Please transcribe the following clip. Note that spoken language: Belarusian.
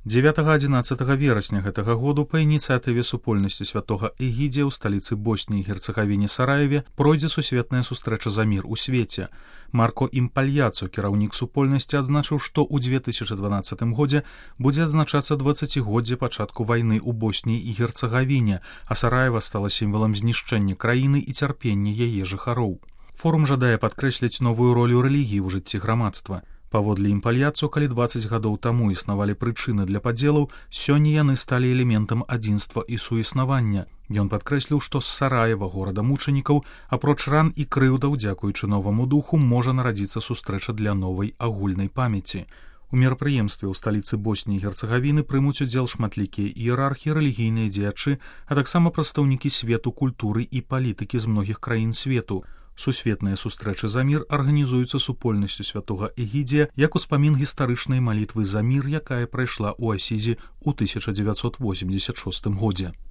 9-11 верасня гэтага году па ініцыятыве супольнасці святога Эгідзія ў сталіцы Босніі і Герцагавіне Сараеве пройдзе сусветная сустрэча за мір у свеце. Марко Імпальяцо, кіраўнік супольнасці, адзначыў, што ў 2012 годзе будзе адзначацца 20годдзе пачатку вайны ў Босніі і Герцагавіне, а Сараева стала сімвалам знішчэння краіны і цярпення яе жыхароў. Форум жадае падкрэсліць новую ролю рэлігіі ў жыцці грамадства. Паводле Імпальяцо, калі 20 гадоў таму існавалі прычыны для падзелаў, сёння яны сталі элементам адзінства і суіснавання. Ён падкрэсліў, што з Сараева, горада мучанікаў, апроч ран і крыўдаў, дзякуючы новаму духу, можа нарадзіцца сустрэча для новай агульнай памяці. У мерапрыемстве ў сталіцы Босніі і Герцагавіны прымуць удзел шматлікія іерархі, рэлігійныя дзеячы, а таксама прадстаўнікі свету, культуры і палітыкі з многіх краін свету. Сусветныя сустрэчы за мір арганізуюцца супольнасцю святога Эгідзія як успамін гістарычнай малітвы за мір, якая прайшла ў Асізе ў 1986 годзе.